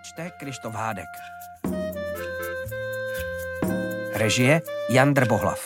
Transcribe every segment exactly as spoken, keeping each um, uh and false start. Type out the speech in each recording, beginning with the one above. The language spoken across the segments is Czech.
Čte Krištof Hádek. Režie Jan Drbohlav.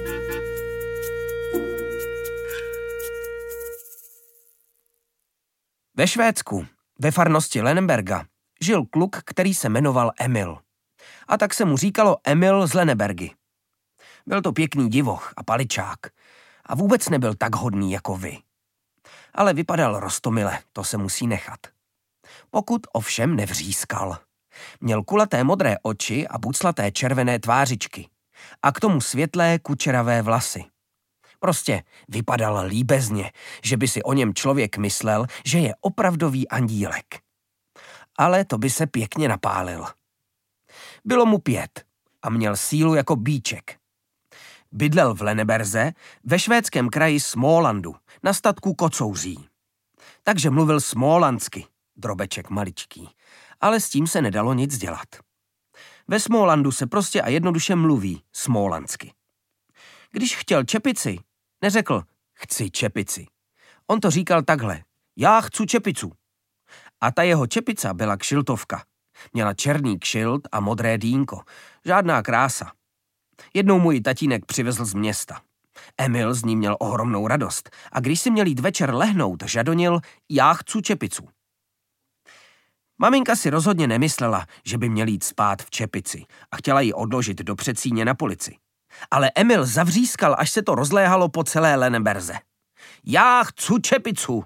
Ve Švédsku, ve farnosti Lenneberga, žil kluk, který se jmenoval Emil. A tak se mu říkalo Emil z Lennebergy. Byl to pěkný divoch a paličák a vůbec nebyl tak hodný jako vy. Ale vypadal roztomile, to se musí nechat. Pokud ovšem nevřískal. Měl kulaté modré oči a buclaté červené tvářičky a k tomu světlé kučeravé vlasy. Prostě vypadal líbezně, že by si o něm člověk myslel, že je opravdový andílek. Ale to by se pěkně napálil. Bylo mu pět a měl sílu jako býček. Bydlel v Lenneberze ve švédském kraji Smålandu na statku Kocouří. Takže mluvil smålandsky, drobeček maličký, ale s tím se nedalo nic dělat. Ve Smålandu se prostě a jednoduše mluví smålandsky. Když chtěl čepici, neřekl chci čepici. On to říkal takhle, já chci čepicu. A ta jeho čepica byla kšiltovka. Měla černý kšilt a modré dýnko. Žádná krása. Jednou mu ji tatínek přivezl z města. Emil z ní měl ohromnou radost a když si měl jít večer lehnout, žadonil, já chci čepicu. Maminka si rozhodně nemyslela, že by měl jít spát v čepici a chtěla ji odložit do předsíně na polici. Ale Emil zavřískal, až se to rozléhalo po celé Lenneberze. Já chci čepicu!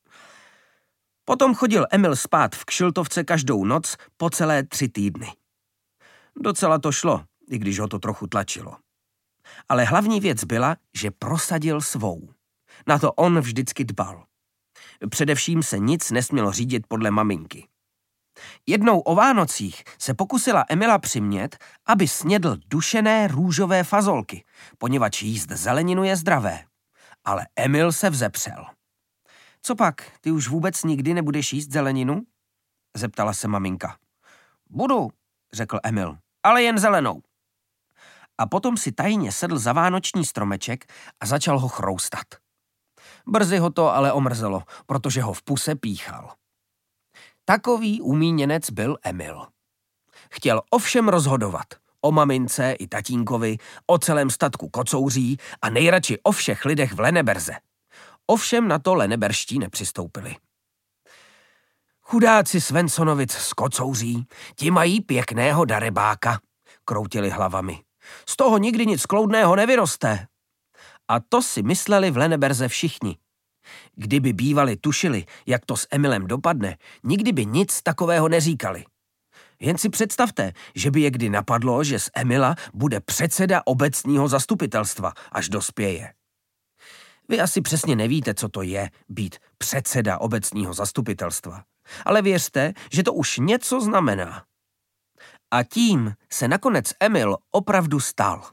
Potom chodil Emil spát v kšiltovce každou noc po celé tři týdny. Docela to šlo, i když ho to trochu tlačilo. Ale hlavní věc byla, že prosadil svou. Na to on vždycky dbal. Především se nic nesmělo řídit podle maminky. Jednou o Vánocích se pokusila Emila přimět, aby snědl dušené růžové fazolky, poněvadž jíst zeleninu je zdravé. Ale Emil se vzepřel. Co pak, ty už vůbec nikdy nebudeš jíst zeleninu? Zeptala se maminka. Budu, řekl Emil, ale jen zelenou. A potom si tajně sedl za vánoční stromeček a začal ho chroustat. Brzy ho to ale omrzelo, protože ho v puse píchal. Takový umíněnec byl Emil. Chtěl ovšem rozhodovat o mamince i tatínkovi, o celém statku Kocouří a nejradši o všech lidech v Lenneberze. Ovšem na to lenneberští nepřistoupili. Chudáci Svensonovic z Kocouří, ti mají pěkného darebáka, kroutili hlavami. Z toho nikdy nic kloudného nevyroste. A to si mysleli v Lenneberze všichni. Kdyby bývali tušili, jak to s Emilem dopadne, nikdy by nic takového neříkali. Jen si představte, že by je kdy napadlo, že z Emila bude předseda obecního zastupitelstva, až dospěje. Vy asi přesně nevíte, co to je být předseda obecního zastupitelstva, ale věřte, že to už něco znamená. A tím se nakonec Emil opravdu stal.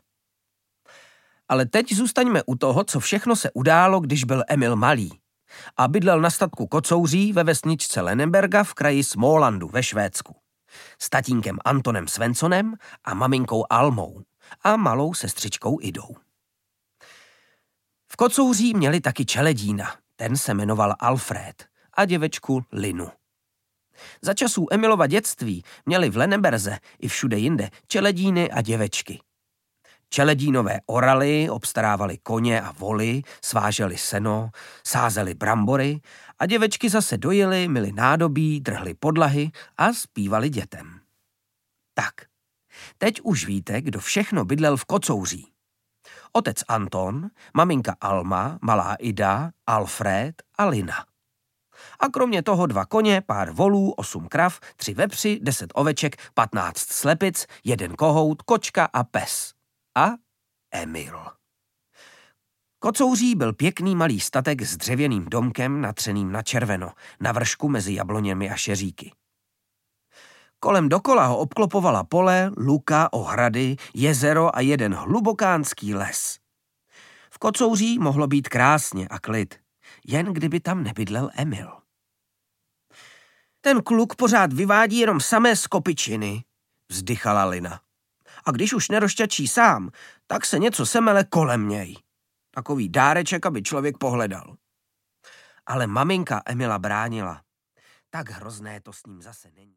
Ale teď zůstaňme u toho, co všechno se událo, když byl Emil malý a bydlel na statku Kocouří ve vesničce Lenneberga v kraji Smålandu ve Švédsku. S tatínkem Antonem Svensonem a maminkou Almou a malou sestřičkou Idou. V Kocouří měli taky čeledína, ten se jmenoval Alfred a děvečku Linu. Za časů Emilova dětství měli v Lenneberze i všude jinde čeledíny a děvečky. Čeledínové oraly obstarávali koně a voly, sváželi seno, sázeli brambory a děvečky zase dojily, myli nádobí, trhly podlahy a zpívali dětem. Tak, teď už víte, kdo všechno bydlel v Kocouří. Otec Anton, maminka Alma, malá Ida, Alfred a Lina. A kromě toho dva koně, pár volů, osm krav, tři vepři, deset oveček, patnáct slepic, jeden kohout, kočka a pes. A Emil. Kocouří byl pěkný malý statek s dřevěným domkem natřeným na červeno, na vršku mezi jabloněmi a šeříky. Kolem dokola ho obklopovala pole, luka, ohrady, jezero a jeden hlubokánský les. V Kocouří mohlo být krásně a klid, jen kdyby tam nebydlel Emil. Ten kluk pořád vyvádí jenom samé skopičiny, vzdychala Lina. A když už nerošťačí sám, tak se něco semele kolem něj. Takový dáreček, aby člověk pohledal. Ale maminka Emila bránila. Tak hrozné to s ním zase není.